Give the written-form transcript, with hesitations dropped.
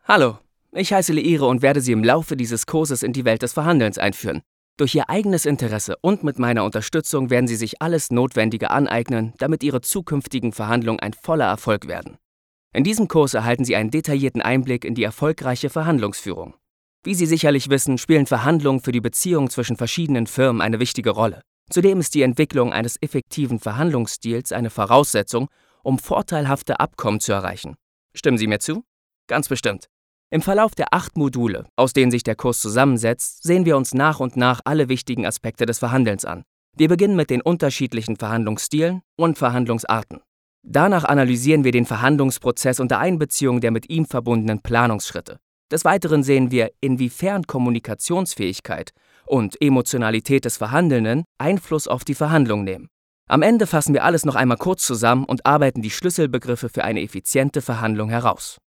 Hallo, ich heiße Leire und werde Sie im Laufe dieses Kurses in die Welt des Verhandelns einführen. Durch Ihr eigenes Interesse und mit meiner Unterstützung werden Sie sich alles Notwendige aneignen, damit Ihre zukünftigen Verhandlungen ein voller Erfolg werden. In diesem Kurs erhalten Sie einen detaillierten Einblick in die erfolgreiche Verhandlungsführung. Wie Sie sicherlich wissen, spielen Verhandlungen für die Beziehung zwischen verschiedenen Firmen eine wichtige Rolle. Zudem ist die Entwicklung eines effektiven Verhandlungsstils eine Voraussetzung, um vorteilhafte Abkommen zu erreichen. Stimmen Sie mir zu? Ganz bestimmt. Im Verlauf der 8 Module, aus denen sich der Kurs zusammensetzt, sehen wir uns nach und nach alle wichtigen Aspekte des Verhandelns an. Wir beginnen mit den unterschiedlichen Verhandlungsstilen und Verhandlungsarten. Danach analysieren wir den Verhandlungsprozess unter Einbeziehung der mit ihm verbundenen Planungsschritte. Des Weiteren sehen wir, inwiefern Kommunikationsfähigkeit und Emotionalität des Verhandelnden Einfluss auf die Verhandlung nehmen. Am Ende fassen wir alles noch einmal kurz zusammen und arbeiten die Schlüsselbegriffe für eine effiziente Verhandlung heraus.